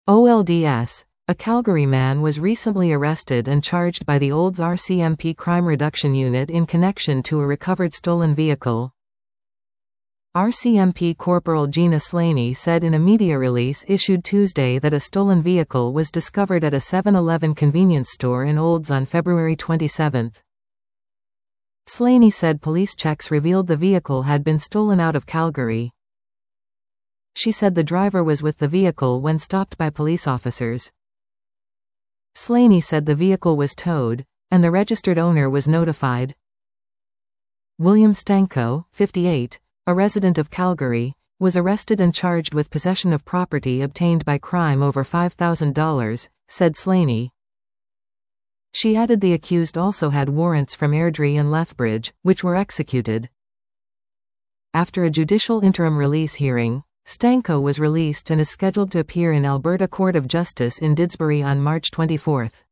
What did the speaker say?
OLDS. A Calgary man was recently arrested and charged by the Olds RCMP Crime Reduction Unit in connection to a recovered stolen vehicle. RCMP Corporal Gina Slaney said in a media release issued Tuesday that a stolen vehicle was discovered at a 7-Eleven convenience store in Olds on February 27. Slaney said police checks revealed the vehicle had been stolen out of Calgary. She said the driver was with the vehicle when stopped by police officers. Slaney said the vehicle was towed, and the registered owner was notified. William Stanko, 58, a resident of Calgary, was arrested and charged with possession of property obtained by crime over $5,000, said Slaney. She added the accused also had warrants from Airdrie and Lethbridge, which were executed. After a judicial interim release hearing, Stanko was released and is scheduled to appear in Alberta Court of Justice in Didsbury on March 24.